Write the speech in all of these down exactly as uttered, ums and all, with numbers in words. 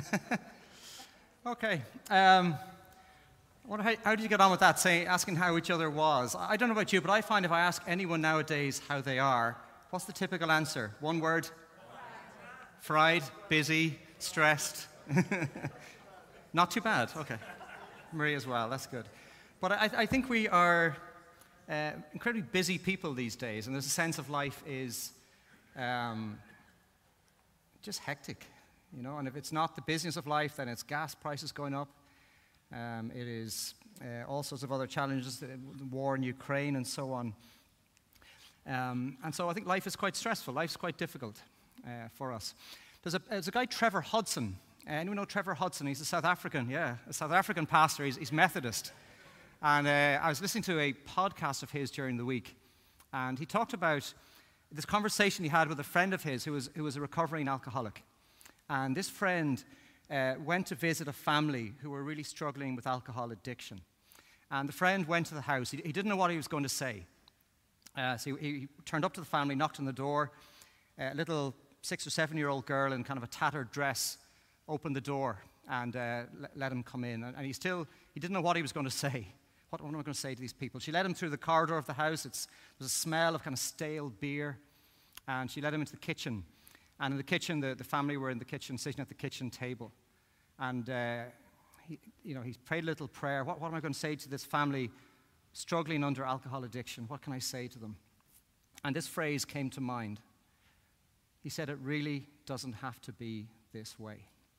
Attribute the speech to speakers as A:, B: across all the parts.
A: Okay. Um, what, how, how did you get on with that, saying, asking how each other was? I don't know about you, but I find if I ask anyone nowadays how they are, what's the typical answer? One word? Fried, busy, stressed. Not too bad. Okay. Marie as well. That's good. But I, I think we are uh, incredibly busy people these days, and there's a sense of life is um, just hectic, you know. And if it's not the business of life, then it's gas prices going up. Um, it is uh, all sorts of other challenges, the, the war in Ukraine and so on. Um, and so I think life is quite stressful. Life's quite difficult uh, for us. There's a, there's a guy, Trevor Hudson. Uh, anyone know Trevor Hudson? He's a South African, yeah, a South African pastor. He's, he's Methodist. And uh, I was listening to a podcast of his during the week, and he talked about this conversation he had with a friend of his who was, who was a recovering alcoholic. And this friend uh, went to visit a family who were really struggling with alcohol addiction. And the friend went to the house. He, he didn't know what he was going to say. Uh, so he, he turned up to the family, knocked on the door. A little six or seven-year-old girl in kind of a tattered dress opened the door and uh, let him come in. And, and he still, he didn't know what he was going to say. What, what am I going to say to these people? She led him through the corridor of the house. It's, there's a smell of kind of stale beer. And she led him into the kitchen. And in the kitchen, the, the family were in the kitchen, sitting at the kitchen table. And, uh, he, you know, he prayed a little prayer. What, what am I going to say to this family struggling under alcohol addiction? What can I say to them? And this phrase came to mind. He said, it really doesn't have to be this way.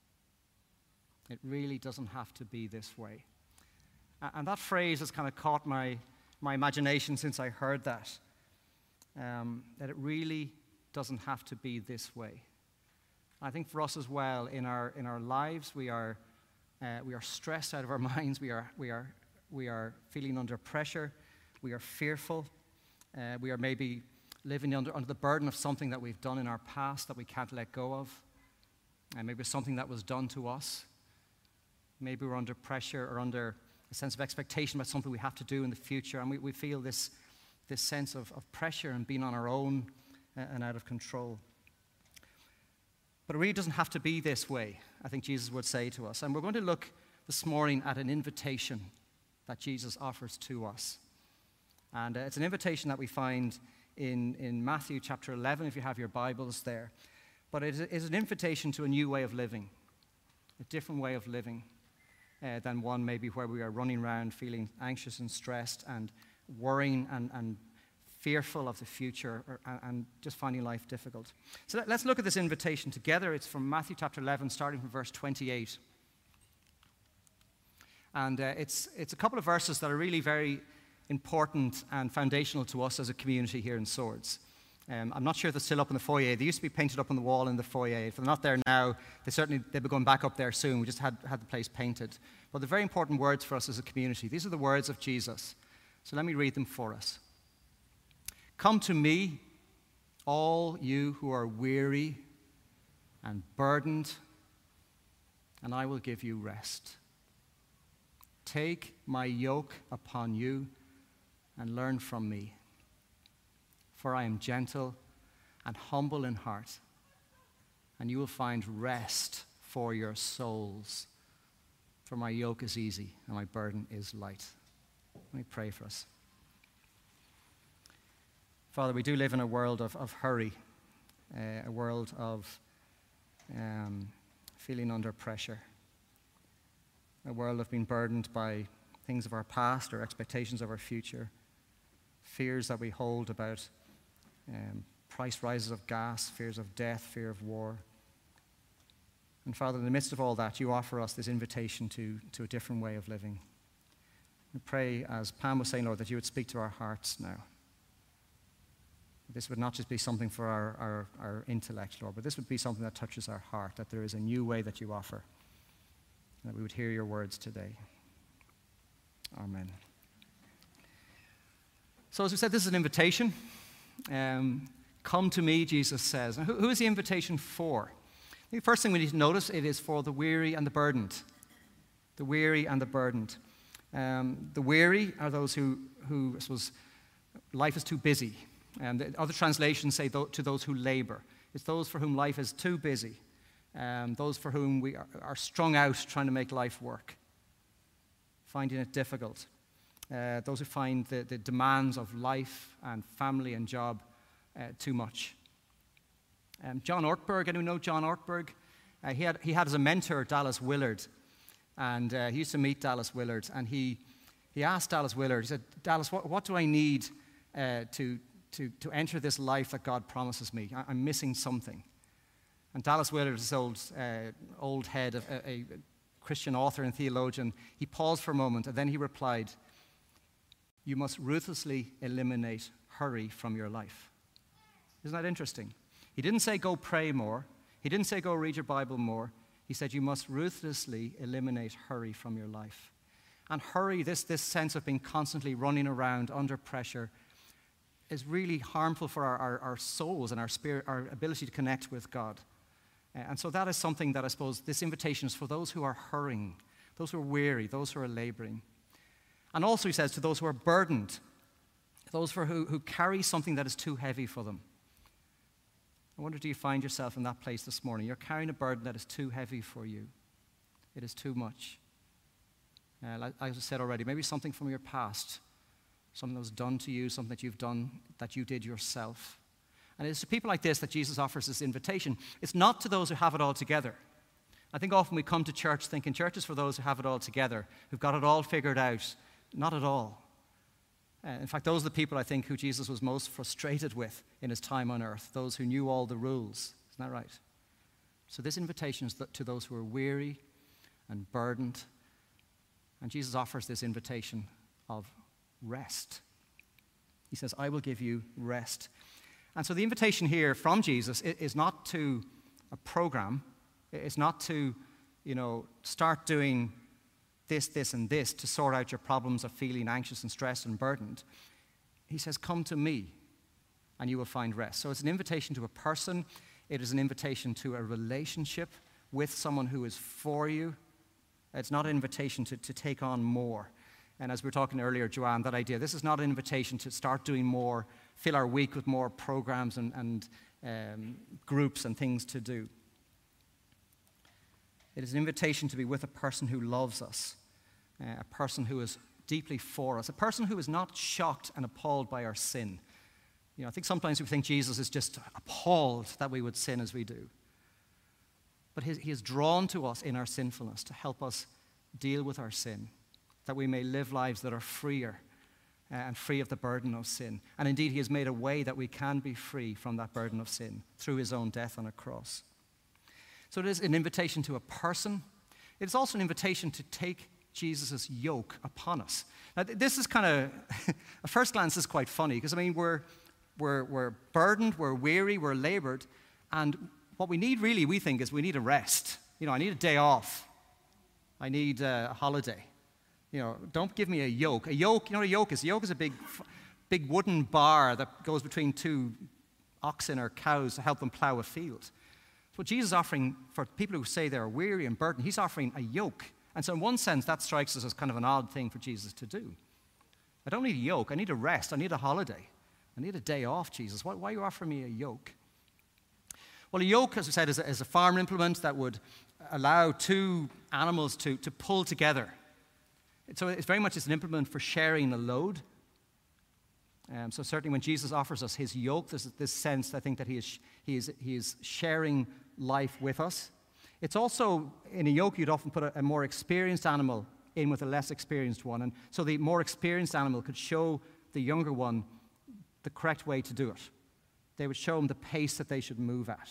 A: It really doesn't have to be this way. And that phrase has kind of caught my, my imagination since I heard that. Um, that it really doesn't have to be this way. I think for us as well, in our in our lives, we are uh, we are stressed out of our minds. We are we are we are feeling under pressure. We are fearful. Uh, we are maybe living under under the burden of something that we've done in our past that we can't let go of, and maybe something that was done to us. Maybe we're under pressure or under a sense of expectation about something we have to do in the future, and we, we feel this this sense of, of pressure and being on our own and out of control. But it really doesn't have to be this way, I think Jesus would say to us. And we're going to look this morning at an invitation that Jesus offers to us. And uh, it's an invitation that we find in, in Matthew chapter eleven, if you have your Bibles there. But it is an invitation to a new way of living, a different way of living uh, than one maybe where we are running around feeling anxious and stressed and worrying and, and fearful of the future or, and just finding life difficult. So let, let's look at this invitation together. It's from Matthew chapter eleven, starting from verse twenty-eight. And uh, it's, it's a couple of verses that are really very important and foundational to us as a community here in Swords. Um, I'm not sure if they're still up in the foyer. They used to be painted up on the wall in the foyer. If they're not there now, they certainly, they'll be going back up there soon. We just had, had the place painted. But they're very important words for us as a community. These are the words of Jesus. So let me read them for us. Come to me, all you who are weary and burdened, and I will give you rest. Take my yoke upon you and learn from me, for I am gentle and humble in heart, and you will find rest for your souls. For my yoke is easy and my burden is light. Let me pray for us. Father, we do live in a world of, of hurry, uh, a world of um, feeling under pressure, a world of being burdened by things of our past or expectations of our future, fears that we hold about um, price rises of gas, fears of death, fear of war. And Father, in the midst of all that, you offer us this invitation to, to a different way of living. We pray, as Pam was saying, Lord, that you would speak to our hearts now. This would not just be something for our, our, our intellect, Lord, but this would be something that touches our heart, that there is a new way that you offer, and that we would hear your words today. Amen. So as we said, this is an invitation. Um, come to me, Jesus says. Now, who, who is the invitation for? I think the first thing we need to notice, it is for the weary and the burdened. The weary and the burdened. Um, the weary are those who, who, I suppose, life is too busy. And the other translations say th- to those who labor. It's those for whom life is too busy. um, those for whom we are, are strung out trying to make life work, finding it difficult, uh, those who find the, the demands of life and family and job uh, too much. Um, John Ortberg, anyone know John Ortberg? Uh, he, had, he had as a mentor Dallas Willard, and uh, he used to meet Dallas Willard, and he, he asked Dallas Willard, he said, Dallas, what, what do I need uh, to, to, to enter this life that God promises me? I, I'm missing something. And Dallas Willard, this old, uh, old head, of a, a Christian author and theologian, he paused for a moment, and then he replied, you must ruthlessly eliminate hurry from your life. Isn't that interesting? He didn't say go pray more. He didn't say go read your Bible more. He said you must ruthlessly eliminate hurry from your life. And hurry, this, this sense of being constantly running around under pressure, is really harmful for our, our, our souls and our spirit, our ability to connect with God. And so that is something that I suppose this invitation is for those who are hurrying, those who are weary, those who are laboring. And also he says to those who are burdened, those for who, who carry something that is too heavy for them. I wonder, do you find yourself in that place this morning? You're carrying a burden that is too heavy for you. It is too much. Uh, like I said already, maybe something from your past, something that was done to you, something that you've done, that you did yourself. And it's to people like this that Jesus offers this invitation. It's not to those who have it all together. I think often we come to church thinking church is for those who have it all together, who've got it all figured out. Not at all. Uh, in fact, those are the people I think who Jesus was most frustrated with in his time on earth, those who knew all the rules. Isn't that right? So this invitation is to those who are weary and burdened. And Jesus offers this invitation of rest. He says, I will give you rest. And so the invitation here from Jesus is not to a program. It's not to, you know, start doing this, this, and this to sort out your problems of feeling anxious and stressed and burdened. He says, come to me, and you will find rest. So it's an invitation to a person. It is an invitation to a relationship with someone who is for you. It's not an invitation to, to take on more. And as we were talking earlier, Joanne, that idea, this is not an invitation to start doing more, fill our week with more programs and, and um, groups and things to do. It is an invitation to be with a person who loves us, uh, a person who is deeply for us, a person who is not shocked and appalled by our sin. You know, I think sometimes we think Jesus is just appalled that we would sin as we do. But he, he is drawn to us in our sinfulness to help us deal with our sin, that we may live lives that are freer uh, and free of the burden of sin. And indeed, he has made a way that we can be free from that burden of sin through his own death on a cross. So it is an invitation to a person. It is also an invitation to take Jesus' yoke upon us. Now, this is kind of, at first glance, this is quite funny, because, I mean, we're, we're, we're burdened, we're weary, we're labored, and what we need really, we think, is we need a rest. You know, I need a day off. I need a holiday. You know, don't give me a yoke. A yoke, you know what a yoke is? A yoke is a big, big wooden bar that goes between two oxen or cows to help them plow a field. What Jesus is offering for people who say they're weary and burdened, he's offering a yoke. And so in one sense, that strikes us as kind of an odd thing for Jesus to do. I don't need a yoke. I need a rest. I need a holiday. I need a day off, Jesus. Why, why are you offering me a yoke? Well, a yoke, as we said, is a, is a farm implement that would allow two animals to, to pull together. So it's very much it's an implement for sharing a load. Um, so certainly when Jesus offers us his yoke, there's this sense, I think, that he is, he is, he is sharing life with us. It's also, in a yoke, you'd often put a, a more experienced animal in with a less experienced one. And so the more experienced animal could show the younger one the correct way to do it. They would show them the pace that they should move at.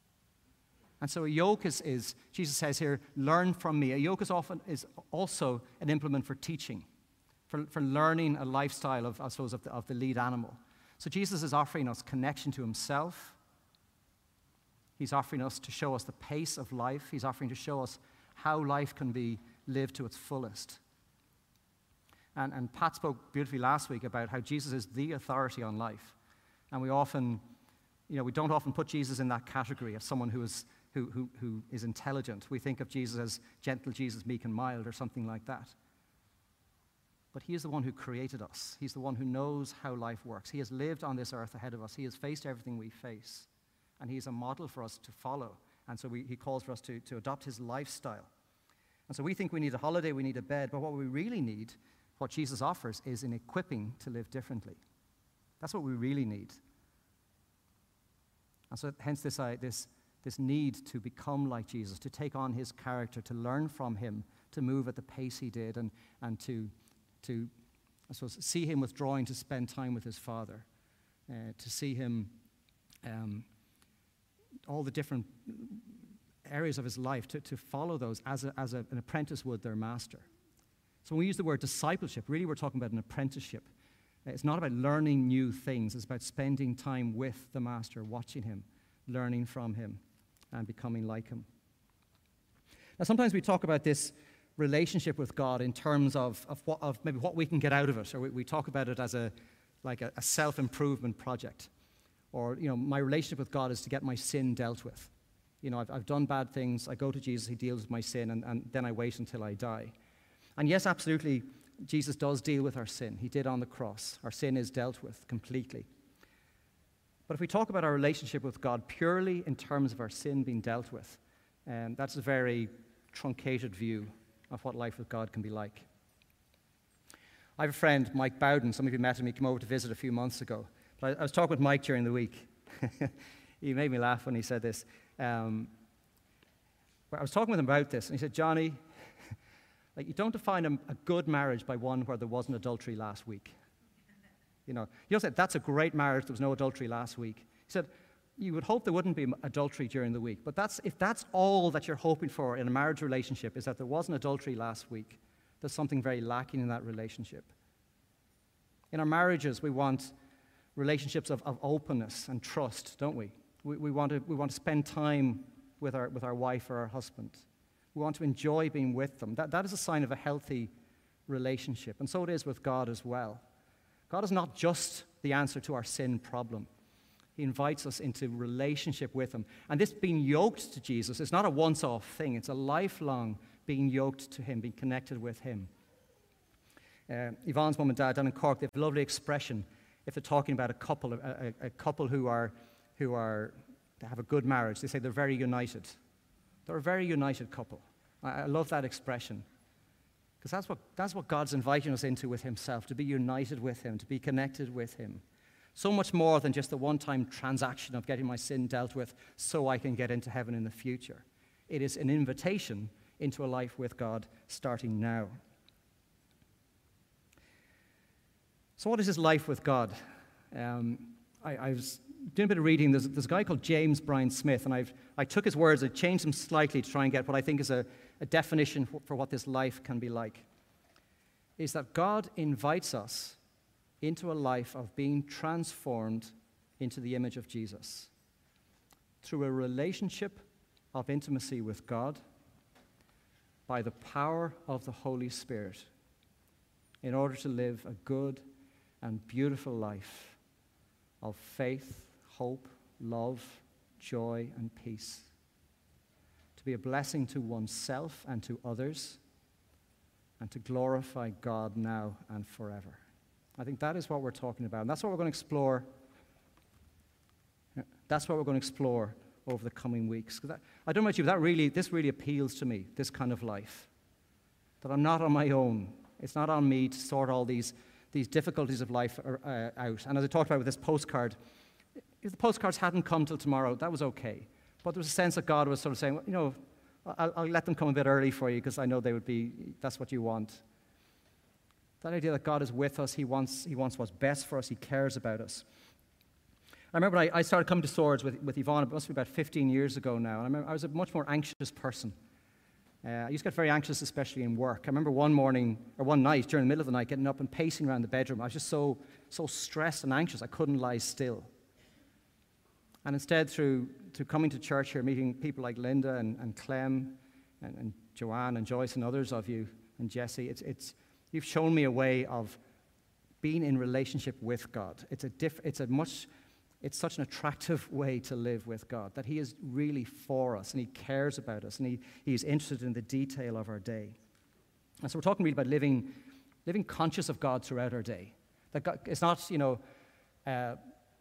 A: And so a yoke is, is Jesus says here, learn from me. A yoke is often is also an implement for teaching, for, for learning a lifestyle of, I suppose, of the, of the lead animal. So Jesus is offering us connection to himself. He's offering us to show us the pace of life. He's offering to show us how life can be lived to its fullest. And, and Pat spoke beautifully last week about how Jesus is the authority on life. And we often, you know, we don't often put Jesus in that category of someone who is, who, who, who is intelligent. We think of Jesus as gentle Jesus, meek and mild, or something like that. But he is the one who created us. He's the one who knows how life works. He has lived on this earth ahead of us. He has faced everything we face. And he is a model for us to follow
B: And so we, he calls for us to, to adopt his lifestyle. And so we think we need a holiday, we need a bed, but what we really need, what Jesus offers, is an equipping to live differently. That's what we really need. And so hence this, uh, this, this need to become like Jesus, to take on his character, to learn from him, to move at the pace he did, and, and to, to, I suppose, see him withdrawing to spend time with his Father, uh, to see him, um, all the different areas of his life, to, to follow those as, a, as a, an apprentice would their master. So when we use the word discipleship, really we're talking about an apprenticeship. It's not about learning new things. It's about spending time with the master, watching him, learning from him, and becoming like him. Now, sometimes we talk about this relationship with God in terms of, of, what, of maybe what we can get out of it, or we, we talk about it as a, like a, a self-improvement project. Or, you know, my relationship with God is to get my sin dealt with. You know, I've, I've done bad things. I go to Jesus, he deals with my sin, and, and then I wait until I die. And yes, absolutely, Jesus does deal with our sin. He did on the cross. Our sin is dealt with completely. But if we talk about our relationship with God purely in terms of our sin being dealt with, um, that's a very truncated view of what life with God can be like. I have a friend, Mike Bowden. Some of you met him. He came over to visit a few months ago. But I, I was talking with Mike during the week. He made me laugh when he said this. Um, I was talking with him about this, and he said, Johnny, like, you don't define a, a good marriage by one where there wasn't adultery last week. You know, you don't say, that's a great marriage, there was no adultery last week. He said, you would hope there wouldn't be adultery during the week, but that's, if that's all that you're hoping for in a marriage relationship, is that there wasn't adultery last week, there's something very lacking in that relationship. In our marriages, we want relationships of, of openness and trust, don't we? We, we, want to, we want to spend time with our, with our wife or our husband. We want to enjoy being with them. That, that is a sign of a healthy relationship. And so it is with God as well. God is not just the answer to our sin problem. He invites us into relationship with him. And this being yoked to Jesus is not a once-off thing. It's a lifelong being yoked to him, being connected with him. Uh, Yvonne's mum and dad down in Cork, they have a lovely expression if they're talking about a couple, a, a, a couple who are, who are, they have a good marriage. They say they're very united. They're a very united couple. I, I love that expression. Because that's what, that's what God's inviting us into with himself, to be united with him, to be connected with him. So much more than just the one-time transaction of getting my sin dealt with so I can get into heaven in the future. It is an invitation into a life with God starting now. So what is this life with God? Um, I, I was doing a bit of reading. There's, there's a guy called James Bryan Smith, and I've, I took his words, I changed them slightly to try and get what I think is a, a definition for, for what this life can be like. Is that God invites us into a life of being transformed into the image of Jesus through a relationship of intimacy with God by the power of the Holy Spirit in order to live a good and beautiful life of faith, hope, love, joy, and peace. To be a blessing to oneself and to others, and to glorify God now and forever. I think that is what we're talking about, and that's what we're going to explore. That's what we're going to explore over the coming weeks. That, I don't know about you, but that really, this really appeals to me, this kind of life. That I'm not on my own. It's not on me to sort all these, these difficulties of life uh, out. And as I talked about with this postcard, if the postcards hadn't come till tomorrow, that was okay. But there was a sense that God was sort of saying, well, you know, I'll, I'll let them come a bit early for you because I know they would be, that's what you want. That idea that God is with us, he wants, he wants what's best for us, he cares about us. I remember I, I started coming to Swords with, with Yvonne, it must be about fifteen years ago now, and I remember I was a much more anxious person. Uh, I used to get very anxious, especially in work. I remember one morning, or one night, during the middle of the night, getting up and pacing around the bedroom. I was just so, so stressed and anxious, I couldn't lie still. And instead, through, through coming to church here, meeting people like Linda and, and Clem and, and Joanne and Joyce and others of you, and Jesse, it's, it's, you've shown me a way of being in relationship with God. It's a, diff, it's a much... It's such an attractive way to live with God, that he is really for us, and he cares about us, and he, he's interested in the detail of our day. And so we're talking really about living, living conscious of God throughout our day. That God, it's not, you know, uh,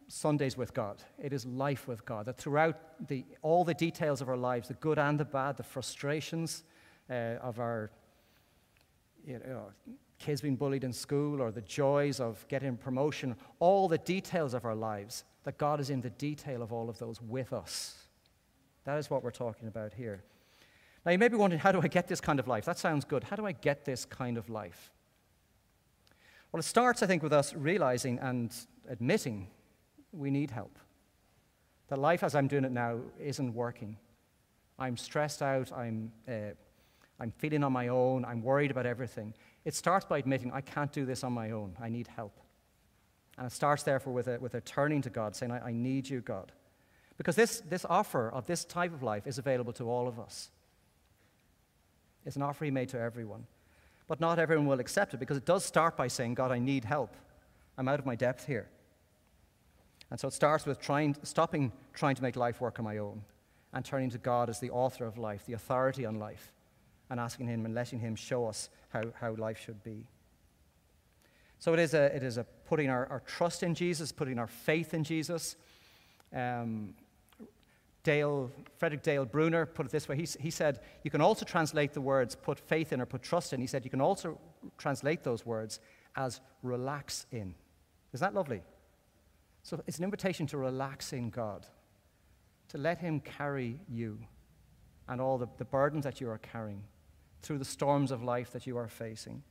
B: Sundays with God. It is life with God. That throughout the, all the details of our lives, the good and the bad, the frustrations uh, of our you know, kids being bullied in school, or the joys of getting promotion, all the details of our lives, that God is in the detail of all of those with us. That is what we're talking about here. Now, you may be wondering, how do I get this kind of life? That sounds good. How do I get this kind of life? Well, it starts, I think, with us realizing and admitting we need help. That life as I'm doing it now isn't working. I'm stressed out. I'm, uh, I'm feeling on my own. I'm worried about everything. It starts by admitting I can't do this on my own. I need help. And it starts, therefore, with a, with a turning to God, saying, I, I need you, God. Because this, this offer of this type of life is available to all of us. It's an offer he made to everyone. But not everyone will accept it, because it does start by saying, God, I need help. I'm out of my depth here. And so it starts with trying, stopping trying to make life work on my own and turning to God as the author of life, the authority on life, and asking him and letting him show us how, how life should be. So it is a, it is a putting our, our trust in Jesus, putting our faith in Jesus. Um, Dale, Frederick Dale Bruner put it this way. He, he said, you can also translate the words put faith in or put trust in. He said, you can also translate those words as relax in. Isn't that lovely? So it's an invitation to relax in God, to let him carry you and all the, the burdens that you are carrying through the storms of life that you are facing.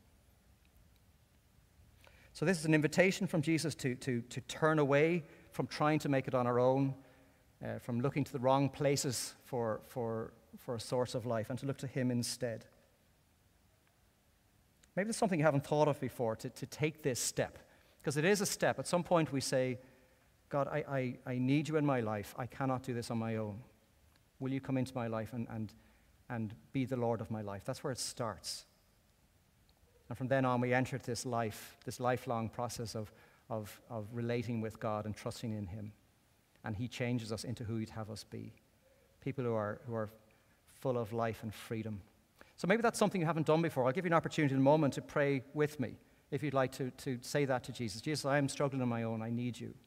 B: So this is an invitation from Jesus to, to, to turn away from trying to make it on our own, uh, from looking to the wrong places for, for, for a source of life, and to look to him instead. Maybe it's something you haven't thought of before, to, to take this step. Because it is a step. At some point we say, God, I, I, I need you in my life. I cannot do this on my own. Will you come into my life and, and, and be the Lord of my life? That's where it starts. And from then on, we enter this life, this lifelong process of, of, of relating with God and trusting in him. And he changes us into who he'd have us be. People who are, who are full of life and freedom. So maybe that's something you haven't done before. I'll give you an opportunity in a moment to pray with me, if you'd like to, to say that to Jesus. Jesus, I am struggling on my own. I need you.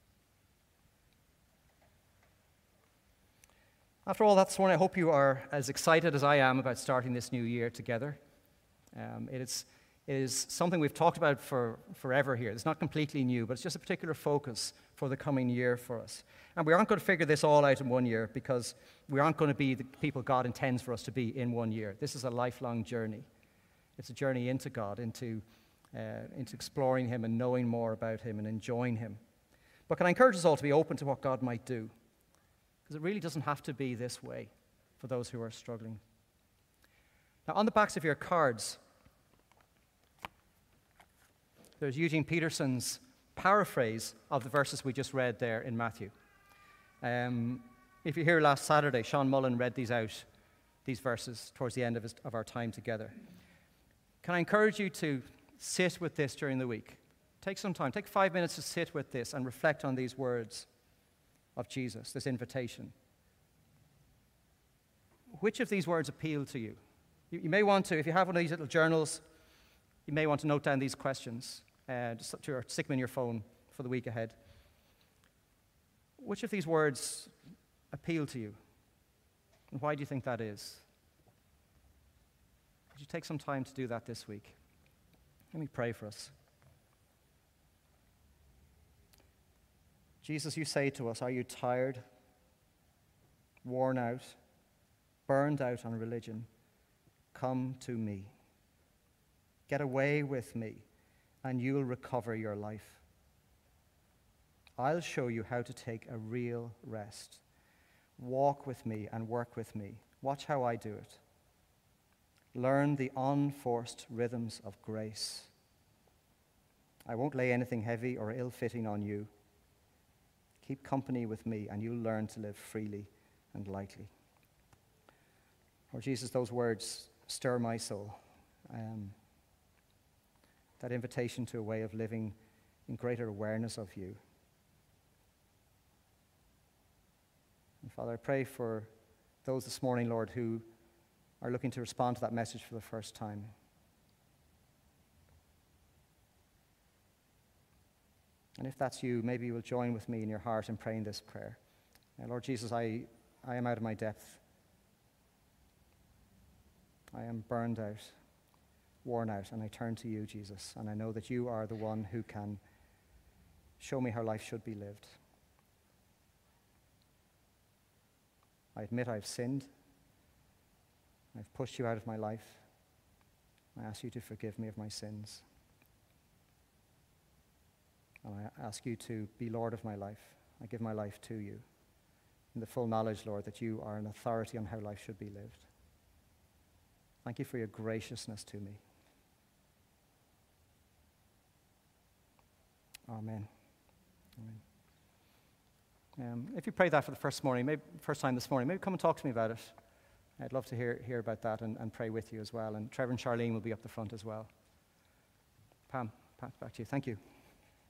B: After all that morning, I hope you are as excited as I am about starting this new year together. Um, it, is, it is something we've talked about for forever here. It's not completely new, but it's just a particular focus for the coming year for us. And we aren't going to figure this all out in one year, because we aren't going to be the people God intends for us to be in one year. This is a lifelong journey. It's a journey into God, into, uh, into exploring him and knowing more about him and enjoying him. But can I encourage us all to be open to what God might do? Because it really doesn't have to be this way for those who are struggling. Now, on the backs of your cards, there's Eugene Peterson's paraphrase of the verses we just read there in Matthew. Um, if you're here last Saturday, Sean Mullen read these out, these verses, towards the end of, his, of our time together. Can I encourage you to sit with this during the week? Take some time. Take five minutes to sit with this and reflect on these words of Jesus, this invitation. Which of these words appeal to you? you? You may want to, if you have one of these little journals, you may want to note down these questions, uh, just to, or stick them in your phone for the week ahead. Which of these words appeal to you? And why do you think that is? Would you take some time to do that this week? Let me pray for us. Jesus, you say to us, are you tired, worn out, burned out on religion? Come to me. Get away with me, and you'll recover your life. I'll show you how to take a real rest. Walk with me and work with me. Watch how I do it. Learn the unforced rhythms of grace. I won't lay anything heavy or ill-fitting on you. Keep company with me, and you'll learn to live freely and lightly. Lord Jesus, those words stir my soul. Um, that invitation to a way of living in greater awareness of you. And Father, I pray for those this morning, Lord, who are looking to respond to that message for the first time. And if that's you, maybe you will join with me in your heart in praying this prayer. Now, Lord Jesus, I, I am out of my depth. I am burned out, worn out, and I turn to you, Jesus, and I know that you are the one who can show me how life should be lived. I admit I've sinned. I've pushed you out of my life. I ask you to forgive me of my sins. And I ask you to be Lord of my life. I give my life to you in the full knowledge, Lord, that you are an authority on how life should be lived. Thank you for your graciousness to me. Amen. Amen. Um, if you prayed that for the first morning, maybe first time this morning, maybe come and talk to me about it. I'd love to hear, hear about that and, and pray with you as well. And Trevor and Charlene will be up the front as well. Pam, back to you. Thank you.